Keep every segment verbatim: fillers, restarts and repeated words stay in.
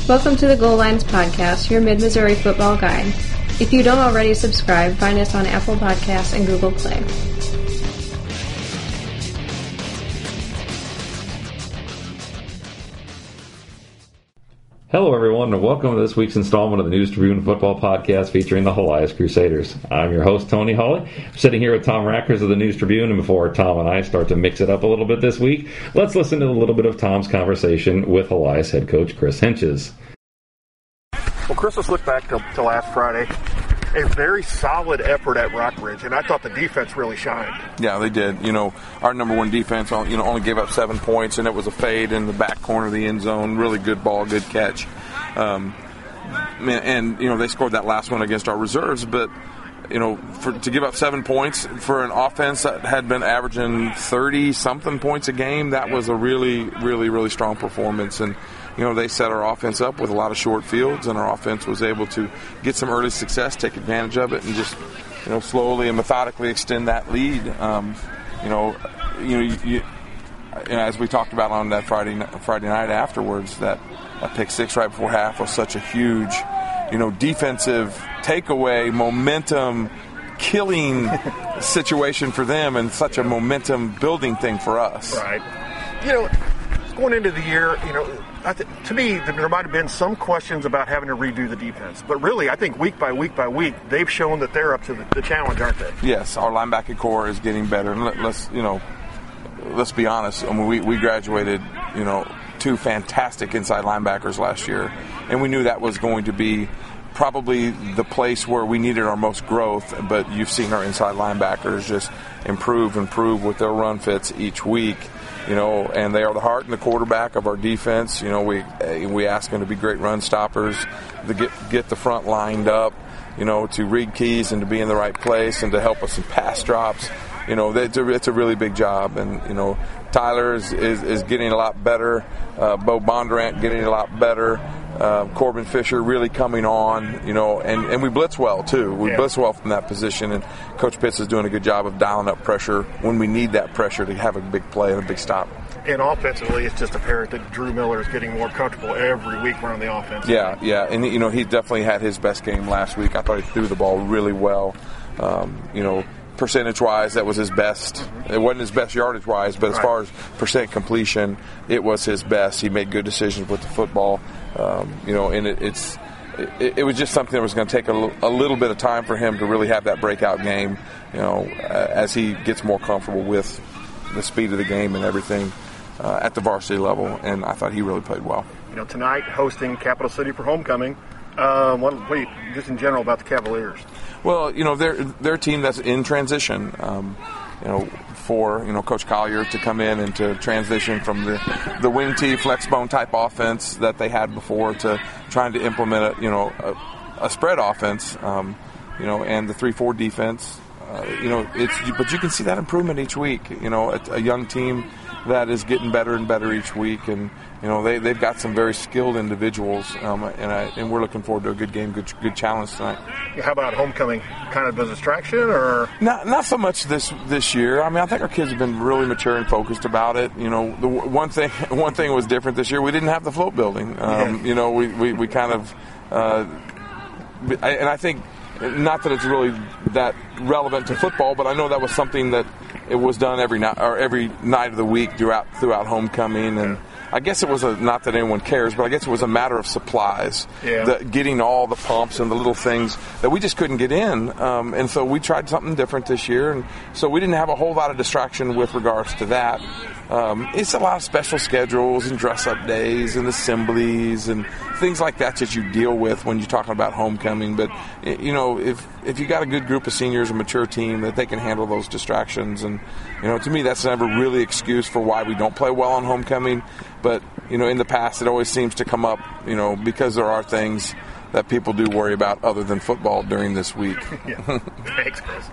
Welcome to the Goal Lines Podcast, your Mid-Missouri football guide. If you don't already subscribe, find us on Apple Podcasts and Google Play. Hello, everyone, and welcome to this week's installment of the News Tribune Football Podcast featuring the Helias Crusaders. I'm your host, Tony Hawley. I'm sitting here with Tom Rackers of the News Tribune, and before Tom and I start to mix it up a little bit this week, let's listen to a little bit of Tom's conversation with Helias head coach Chris Henches. Well, Chris, let's look back to, to last Friday. A very solid effort at Rockbridge, and I thought the defense really shined. Yeah, they did. You know, our number one defense, you know, only gave up seven points, and it was a fade in the back corner of the end zone. Really good ball, good catch. Um, and, and, you know, they scored that last one against our reserves, but, you know, for, to give up seven points for an offense that had been averaging thirty-something points a game, that was a really, really, really strong performance. And, you know, they set our offense up with a lot of short fields, and our offense was able to get some early success, take advantage of it, and just, you know, slowly and methodically extend that lead. Um, you know, you know, you, you, as we talked about on that Friday Friday night afterwards, that, that pick six right before half was such a huge, you know, defensive takeaway, momentum killing situation for them, and such a momentum building thing for us. Right. You know, going into the year, you know, I th- to me, there might have been some questions about having to redo the defense. But really, I think week by week by week, they've shown that they're up to the, the challenge, aren't they? Yes, our linebacker core is getting better. And let, let's, you know, let's be honest. I mean, we, we graduated, you know, two fantastic inside linebackers last year. And we knew that was going to be probably the place where we needed our most growth. But you've seen our inside linebackers just improve, improve with their run fits each week. You know, and they are the heart and the quarterback of our defense. You know, we we ask them to be great run stoppers, to get get the front lined up, you know, to read keys and to be in the right place and to help us in pass drops. You know, it's a, it's a really big job. And, you know, Tyler is, is, is getting a lot better. Uh, Bo Bondurant getting a lot better. Uh, Corbin Fisher really coming on, you know, and, and we blitz well, too. We yeah. blitz well from that position, and Coach Pitts is doing a good job of dialing up pressure when we need that pressure to have a big play and a big stop. And offensively, it's just apparent that Drew Miller is getting more comfortable every week around the offense. Yeah, yeah, and, you know, he definitely had his best game last week. I thought he threw the ball really well, um, you know. Percentage-wise, that was his best. Mm-hmm. It wasn't his best yardage-wise, but as right. far as percent completion, it was his best. He made good decisions with the football. Um, you know, and it, it's it, it was just something that was going to take a, l- a little bit of time for him to really have that breakout game, you know, uh, as he gets more comfortable with the speed of the game and everything uh, at the varsity level. And I thought he really played well. You know, tonight hosting Capital City for homecoming. Uh, what, what you, just in general about the Cavaliers? Well, you know, they're they're a team that's in transition. Um, you know, for you know Coach Collier to come in and to transition from the the wing tee flex bone type offense that they had before to trying to implement a you know a, a spread offense. Um, you know, and the three four defense. Uh, you know, it's but you can see that improvement each week. You know, a, a young team that is getting better and better each week, and you know they they've got some very skilled individuals, um, and I, and we're looking forward to a good game, good good challenge tonight. How about homecoming? Kind of a distraction, or not? Not so much this this year. I mean, I think our kids have been really mature and focused about it. You know, the one thing one thing was different this year. We didn't have the float building. Um, yeah. You know, we we, we kind of, uh, and I think. Not that it's really that relevant to football, but I know that was something that it was done every night or every night of the week throughout throughout homecoming, and I guess it was a, not that anyone cares, but I guess it was a matter of supplies, yeah. the, getting all the pumps and the little things that we just couldn't get in, um, and so we tried something different this year, and so we didn't have a whole lot of distraction with regards to that. Um, it's a lot of special schedules and dress-up days and assemblies and things like that that you deal with when you're talking about homecoming. But, you know, if if you got a good group of seniors, a mature team, that they can handle those distractions. And, you know, to me, that's never really excuse for why we don't play well on homecoming. But, you know, in the past, it always seems to come up, you know, because there are things that people do worry about other than football during this week. Yeah. Thanks, Chris.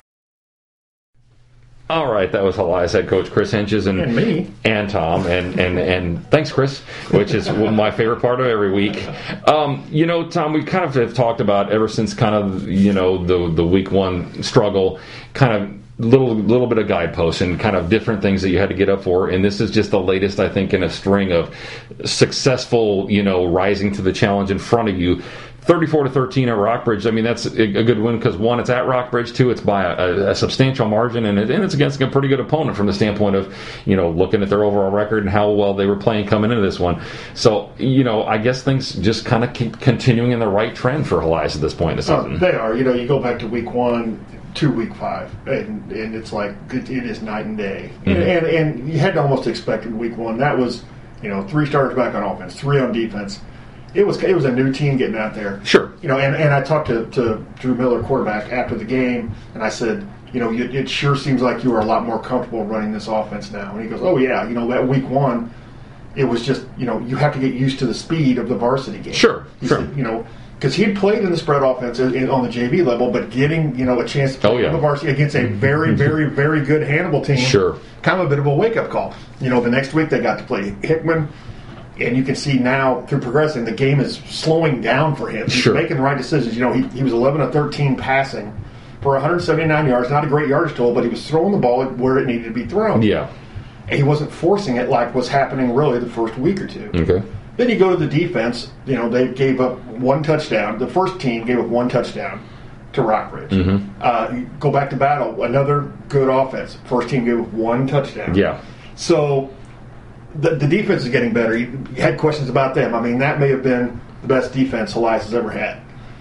All right, that was Helias head coach Chris Henches and, and me and Tom and, and, and thanks, Chris, which is my favorite part of every week. Um, you know, Tom, we kind of have talked about ever since kind of you know the the week one struggle, kind of little little bit of guideposts and kind of different things that you had to get up for, and this is just the latest, I think, in a string of successful, you know, rising to the challenge in front of you. thirty-four to thirteen at Rockbridge. I mean, that's a, a good win because, one, it's at Rockbridge, two, it's by a, a substantial margin, and, it, and it's against a pretty good opponent from the standpoint of, you know, looking at their overall record and how well they were playing coming into this one. So, you know, I guess things just kind of keep continuing in the right trend for Helias at this point in the season. Oh, they are. You know, you go back to week one to week five, and, and it's like it, it is night and day. Mm-hmm. And, and and you had to almost expect in week one. That was, you know, three starters back on offense, three on defense. It was it was a new team getting out there. Sure. You know, and, and I talked to, to Drew Miller, quarterback, after the game, and I said, you know, it, it sure seems like you are a lot more comfortable running this offense now. And he goes, oh, yeah, you know, that week one, it was just, you know, you have to get used to the speed of the varsity game. Sure, he sure. Said, you know, because he had played in the spread offense in, on the J V level, but getting, you know, a chance to play oh, yeah. on the varsity against a very, very, very good Hannibal team, sure. kind of a bit of a wake-up call. You know, the next week they got to play Hickman. And you can see now, through progressing, the game is slowing down for him. He's sure. making the right decisions. You know, he, he was eleven of thirteen passing for one hundred seventy-nine yards. Not a great yardage total, but he was throwing the ball where it needed to be thrown. Yeah. And he wasn't forcing it like was happening really the first week or two. Okay. Then you go to the defense. You know, they gave up one touchdown. The first team gave up one touchdown to Rockbridge. Mm-hmm. Uh, you go back to Battle, another good offense. First team gave up one touchdown. Yeah. So The, the defense is getting better. You, you had questions about them. I mean, that may have been the best defense Helias has ever had.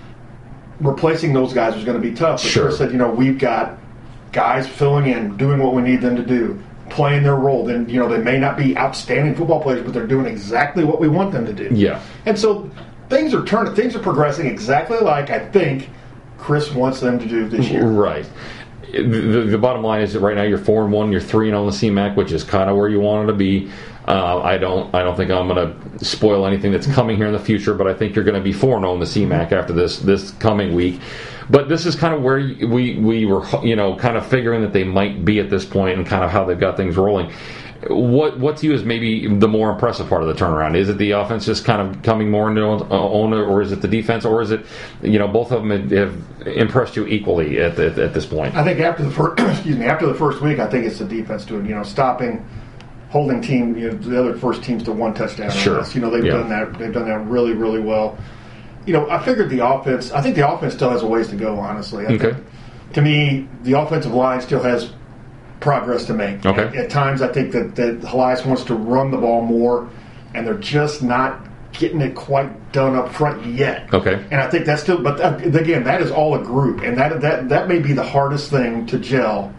Replacing those guys was going to be tough. But sure. Chris said, you know, we've got guys filling in, doing what we need them to do, playing their role. Then, you know, they may not be outstanding football players, but they're doing exactly what we want them to do. Yeah. And so things are turning. Things are progressing exactly like I think Chris wants them to do this year. Right. The, the bottom line is that right now you're four and one, you're three and on the C MAC, which is kind of where you wanted to be. Uh, I don't, I don't think I'm going to spoil anything that's coming here in the future, but I think you're going to be four and zero in the C MAC after this this coming week. But this is kind of where we we were, you know, kind of figuring that they might be at this point, and kind of how they've got things rolling. What what to you is maybe the more impressive part of the turnaround? Is it the offense just kind of coming more into own, or is it the defense, or is it, you know, both of them have impressed you equally at the, at this point? I think after the first, excuse me, after the first week, I think it's the defense doing, you know, stopping, holding team, you know, the other first teams to one touchdown. Sure. You know, they've yeah. done that. They've done that really, really well. You know, I figured the offense. I think the offense still has a ways to go. Honestly, I okay. think, to me, the offensive line still has progress to make. Okay. At, at times, I think that that Helias wants to run the ball more, and they're just not getting it quite done up front yet. Okay. And I think that's still. But uh, again, that is all a group, and that that that may be the hardest thing to gel.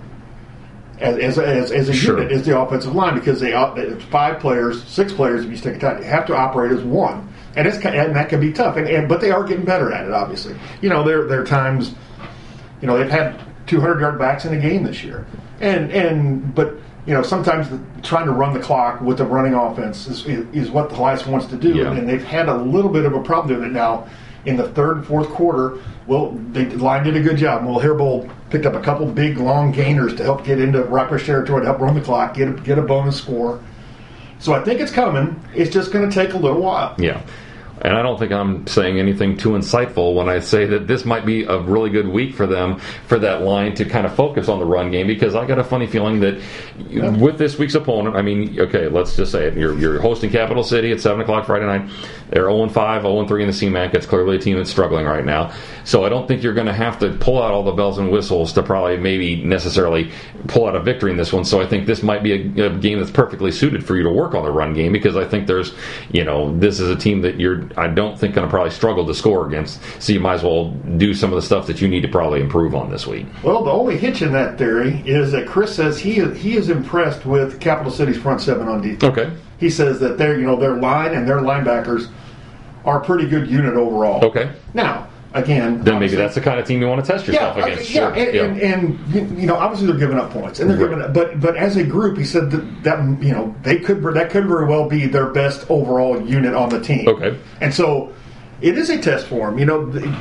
As, as, as a sure. unit is the offensive line, because they it's five players, six players if you stick it tight. You have to operate as one, and it's and that can be tough. And, and but they are getting better at it. Obviously, you know there there are times, you know they've had two hundred yard backs in a game this year, and and but you know sometimes the, trying to run the clock with the running offense is is what the Helias wants to do, yeah. and they've had a little bit of a problem doing it now. In the third and fourth quarter, well, they the line did a good job. Well, Herbold picked up a couple big, long gainers to help get into Rockbridge territory, to help run the clock, get a, get a bonus score. So I think it's coming. It's just going to take a little while. Yeah. And I don't think I'm saying anything too insightful when I say that this might be a really good week for them, for that line to kind of focus on the run game, because I got a funny feeling that yeah. with this week's opponent, I mean, okay, let's just say it. You're, you're hosting Capital City at seven o'clock Friday night. They're oh and five, oh and three in the C MAC. It's clearly a team that's struggling right now. So I don't think you're going to have to pull out all the bells and whistles to probably maybe necessarily pull out a victory in this one. So I think this might be a, a game that's perfectly suited for you to work on the run game, because I think there's, you know, this is a team that you're, I don't think, going to probably struggle to score against. So you might as well do some of the stuff that you need to probably improve on this week. Well, the only hitch in that theory is that Chris says he is, he is impressed with Capital City's front seven on defense. Okay. He says that their you know their line and their linebackers are a pretty good unit overall. Okay. Now, again, then maybe that's the kind of team you want to test yourself yeah, against. Yeah, sure. and, yeah. And, and you know, obviously they're giving up points, and they're right. giving up, but but as a group, he said that, that you know they could that could very well be their best overall unit on the team. Okay. And so it is a test for them. You know, the,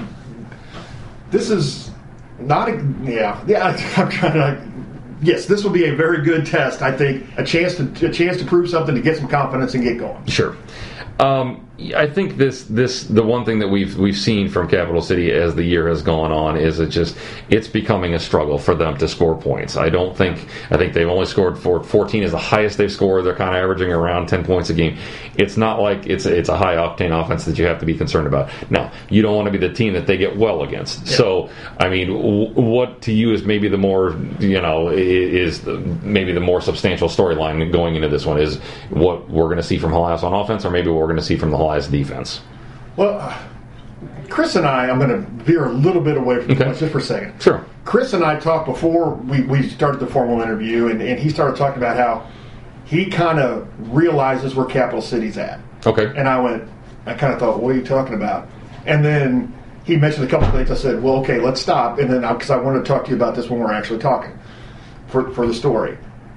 this is not a yeah yeah. I'm trying to. Yes, this will be a very good test. I think a chance to a chance to prove something, to get some confidence and get going. Sure. Um, I think this this the one thing that we've we've seen from Capital City as the year has gone on is it just it's becoming a struggle for them to score points. I don't think I think they've only scored for fourteen is the highest they've scored. They're kind of averaging around ten points a game. It's not like it's it's a high octane offense that you have to be concerned about. Now, you don't want to be the team that they get well against. Yeah. So, I mean, w- what to you is maybe the more you know is the, maybe the more substantial storyline going into this one is what we're going to see from Helias on offense, or maybe what we're going to see from the Helias defense. Well, Chris and I, I'm going to veer a little bit away from okay. this just for a second. Sure. Chris and I talked before we, we started the formal interview, and, and he started talking about how he kind of realizes where Capital City's at. Okay. And I went, I kind of thought, what are you talking about? And then he mentioned a couple of things. I said, well, okay, let's stop. And then, because I wanted to talk to you about this when we're actually talking for, for the story.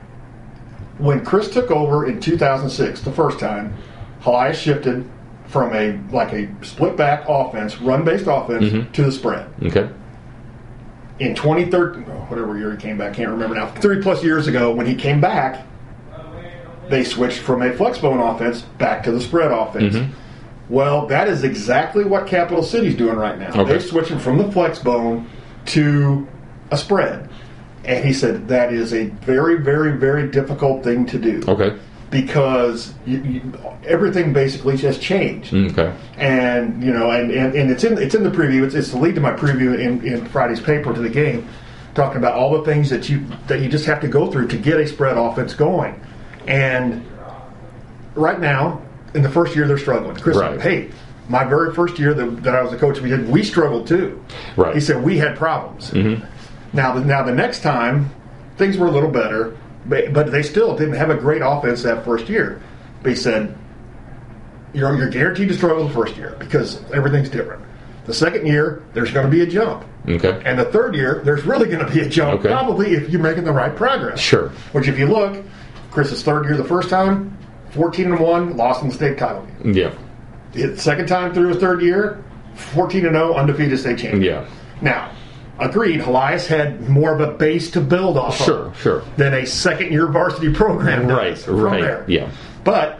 When Chris took over in two thousand six, the first time, Helias shifted from a like a split back offense, run based offense, mm-hmm. to the spread. Okay. In twenty thirteen, whatever year he came back, can't remember now. Three plus years ago, when he came back, they switched from a flexbone offense back to the spread offense. Mm-hmm. Well, that is exactly what Capital City's doing right now. Okay. They're switching from the flexbone to a spread. And he said that is a very, very, very difficult thing to do. Okay. Because you, you, everything basically just changed. Okay. And you know, and, and, and it's in it's in the preview. It's, it's the lead to my preview in, in Friday's paper to the game, talking about all the things that you that you just have to go through to get a spread offense going. And right now, in the first year, they're struggling. Chris right. said, hey, my very first year that, that I was a coach, we did we struggled too. Right. He said we had problems. Mm-hmm. Now, the, now the next time, things were a little better, but, but they still didn't have a great offense that first year. But he said, you're, you're guaranteed to struggle the first year because everything's different. The second year, there's going to be a jump. Okay. And the third year, there's really going to be a jump, okay. probably if you're making the right progress. Sure. Which, if you look, Chris's third year the first time, fourteen and one, lost in the state title game. Yeah. The second time through his third year, fourteen and oh, undefeated state champion. Yeah. Now, agreed, Helias had more of a base to build off sure, of sure. than a second-year varsity program does right, from right, there. Yeah. But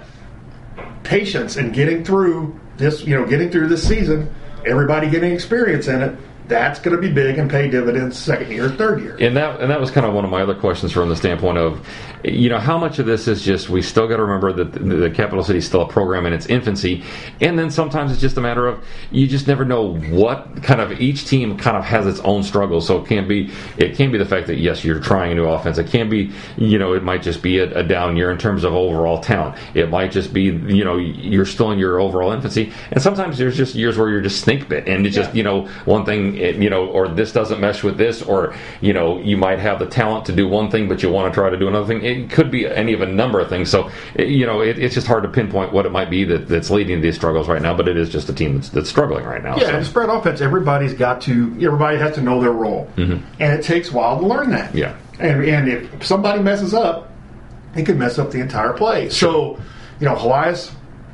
patience and getting through this, you know, getting through this season, everybody getting experience in it, that's going to be big and pay dividends second year, third year. And that and that was kind of one of my other questions from the standpoint of, you know, how much of this is just we still got to remember that the, the Capital City is still a program in its infancy, and then sometimes it's just a matter of you just never know what kind of each team kind of has its own struggles. So it can be it can be the fact that yes, you're trying a new offense. It can be, you know, it might just be a, a down year in terms of overall talent. It might just be, you know, you're still in your overall infancy, and sometimes there's just years where you're just snake bit, and it's just yeah. you know one thing. It, you know, or this doesn't mesh with this, or, you know, you might have the talent to do one thing, but you want to try to do another thing. It could be any of a number of things. So, you know, it, it's just hard to pinpoint what it might be that, that's leading to these struggles right now, but it is just a team that's, that's struggling right now. Yeah, so. and spread offense, everybody's got to, everybody has to know their role. Mm-hmm. And it takes a while to learn that. Yeah. And, and if somebody messes up, it could mess up the entire play. So, you know, Helias,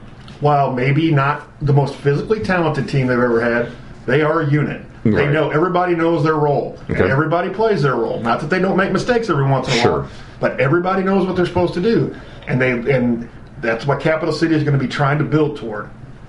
while maybe not the most physically talented team they've ever had, they are a unit. Right. They know everybody knows their role, okay. and everybody plays their role. Not that they don't make mistakes every once in a sure. while, but everybody knows what they're supposed to do, and they and that's what Capital City is going to be trying to build toward.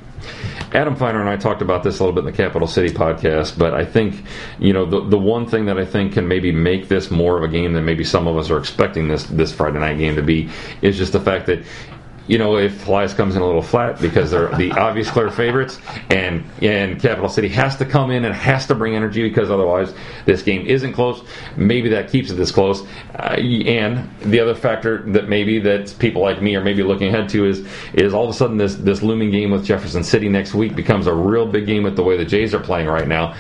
Adam Feiner and I talked about this a little bit in the Capital City podcast, but I think, you know, the the one thing that I think can maybe make this more of a game than maybe some of us are expecting this this Friday night game to be is just the fact that, you know, if Helias comes in a little flat because they're the obvious clear favorites, and and Capital City has to come in and has to bring energy because otherwise this game isn't close, maybe that keeps it this close. Uh, and the other factor that maybe that people like me are maybe looking ahead to is is all of a sudden this, this looming game with Jefferson City next week becomes a real big game with the way the Jays are playing right now.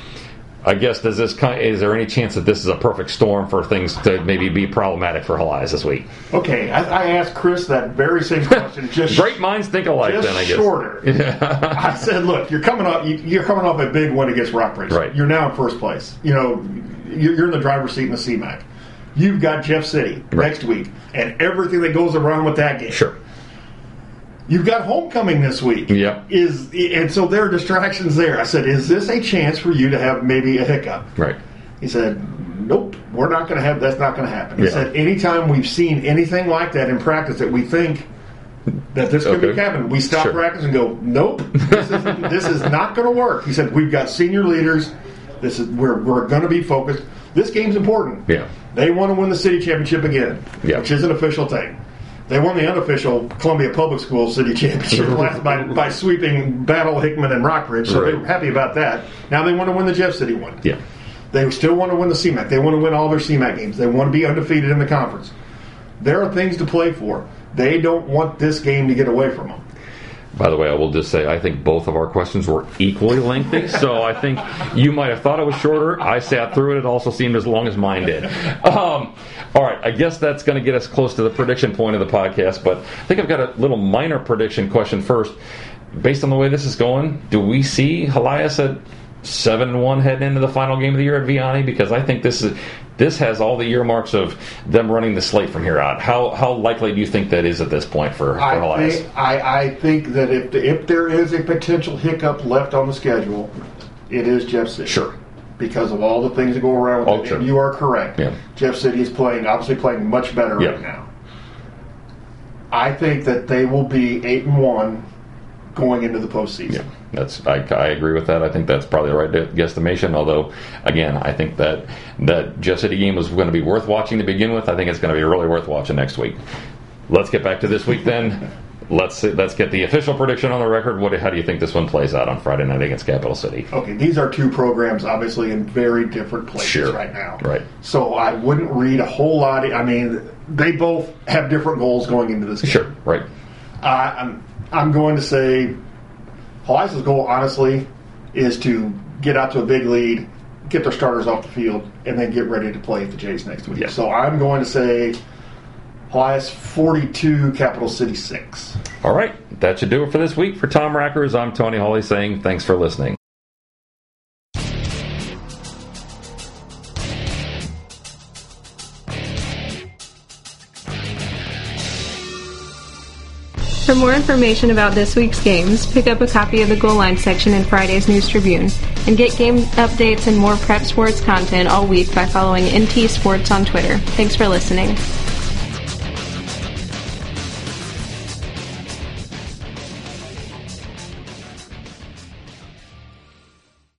I guess, does this kind, is there any chance that this is a perfect storm for things to maybe be problematic for Helias this week? Okay, I, I asked Chris that very same question. Just great minds think alike. Just then I guess shorter. Yeah. I said, look, you're coming up. You're coming off a big win against Rockbridge. Right. You're now in first place. You know, you're in the driver's seat in the C MAC. You've got Jeff City right. next week, and everything that goes around with that game. Sure. You've got homecoming this week. Yeah. Is and so there are distractions there. I said, is this a chance for you to have maybe a hiccup? Right. He said, nope, we're not going to have. That's not going to happen. He yeah. said, anytime we've seen anything like that in practice that we think that this could Okay. be happening. We stop Sure. practice and go, nope, this is, this is not going to work. He said, we've got senior leaders. This is we're we're going to be focused. This game's important. Yeah. They want to win the city championship again, Yeah. which is an official thing. They won the unofficial Columbia Public Schools city championship last by, by sweeping Battle, Hickman, and Rockbridge, so Right. they were happy about that. Now they want to win the Jeff City one. Yeah. They still want to win the C MAC. They want to win all their C MAC games. They want to be undefeated in the conference. There are things to play for. They don't want this game to get away from them. By the way, I will just say I think both of our questions were equally lengthy, so I think you might have thought it was shorter. I sat through it. It also seemed as long as mine did. Um, all right, I guess that's going to get us close to the prediction point of the podcast, but I think I've got a little minor prediction question first. Based on the way this is going, do we see Helias at seven and one heading into the final game of the year at Vianney? Because I think this is this has all the earmarks of them running the slate from here out. How how likely do you think that is at this point for, for I Helias? think, I, I think that if if there is a potential hiccup left on the schedule, it is Jeff City. Sure. Because of all the things that go around with Oh, it. sure. And you are correct. Yeah. Jeff City is playing, obviously playing much better Yeah. right now. I think that they will be eight and one going into the postseason. Yeah, that's I, I agree with that. I think that's probably the right guesstimation. Although, again, I think that that Jeff City game was going to be worth watching to begin with. I think it's going to be really worth watching next week. Let's get back to this week then. Let's let's get the official prediction on the record. What how do you think this one plays out on Friday night against Capital City? Okay, these are two programs obviously in very different places Sure. right now. Right. So I wouldn't read a whole lot. I mean, they both have different goals going into this game. Sure. Right. Uh, I'm I'm going to say Helias's goal, honestly, is to get out to a big lead, get their starters off the field, and then get ready to play the Jays next week. Yeah. So I'm going to say Helias forty-two, Capital City six. All right. That should do it for this week. For Tom Rackers, I'm Tony Hawley saying thanks for listening. For more information about this week's games, pick up a copy of the Goal Line section in Friday's News Tribune, and get game updates and more prep sports content all week by following N T Sports on Twitter. Thanks for listening.